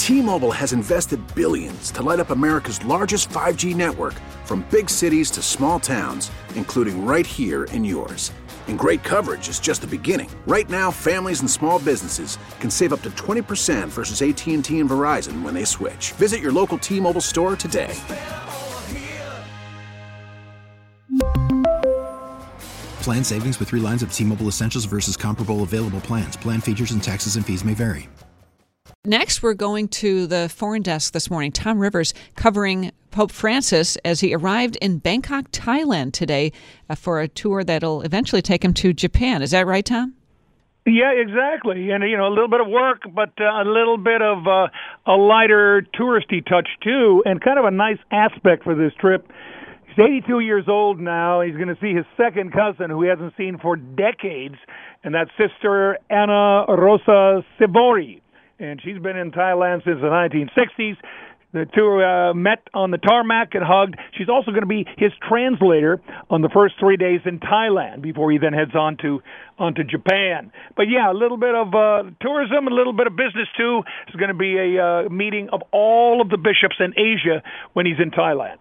T-Mobile has invested billions to light up America's largest 5G network, from big cities to small towns, including right here in yours. And great coverage is just the beginning. Right now, families and small businesses can save up to 20% versus AT&T and Verizon when they switch. Visit your local T-Mobile store today. Plan savings with 3 lines of T-Mobile Essentials versus comparable available plans. Plan features and taxes and fees may vary. Next, we're going to the foreign desk this morning. Tom Rivers covering Pope Francis as he arrived in Bangkok, Thailand today for a tour that'll eventually take him to Japan. Is that right, Tom? Yeah, exactly. And, a little bit of work, but a little bit of a lighter touristy touch, too, and kind of a nice aspect for this trip. He's 82 years old now. He's going to see his second cousin, who he hasn't seen for decades, and that's Sister Ana Rosa Sivori. And she's been in Thailand since the 1960s. The two met on the tarmac and hugged. She's also going to be his translator on the first 3 days in Thailand before he then heads on to Japan. But yeah, a little bit of tourism, a little bit of business too. It's going to be a meeting of all of the bishops in Asia when he's in Thailand.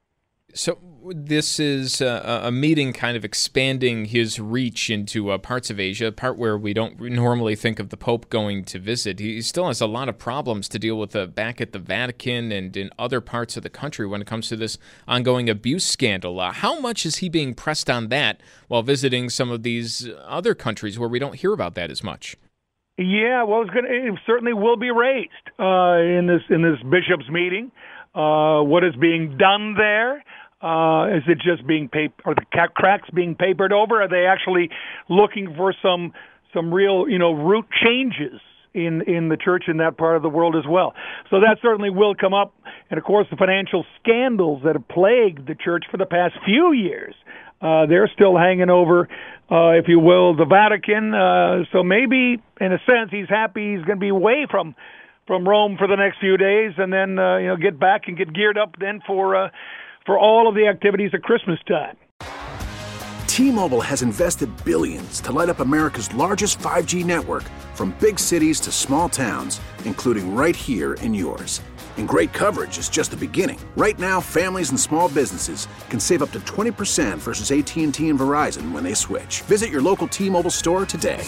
So this is a meeting kind of expanding his reach into parts of Asia, a part where we don't normally think of the Pope going to visit. He still has a lot of problems to deal with back at the Vatican and in other parts of the country when it comes to this ongoing abuse scandal. How much is he being pressed on that while visiting some of these other countries where we don't hear about that as much? Yeah, well, it certainly will be raised in this bishops' meeting. What is being done there? Is it just being are the cracks being papered over? Are they actually looking for some real, root changes in the church in that part of the world as well? So that certainly will come up. And of course, the financial scandals that have plagued the church for the past few years, they're still hanging over, if you will, the Vatican. So maybe, in a sense, he's happy he's going to be away from Rome for the next few days, and then get back and get geared up then for all of the activities at Christmas time. T-Mobile has invested billions to light up America's largest 5G network, from big cities to small towns, including right here in yours. And great coverage is just the beginning. Right now, families and small businesses can save up to 20% versus AT&T and Verizon when they switch. Visit your local T-Mobile store today.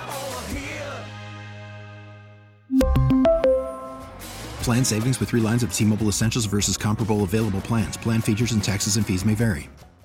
Plan savings with 3 lines of T-Mobile Essentials versus comparable available plans. Plan features and taxes and fees may vary.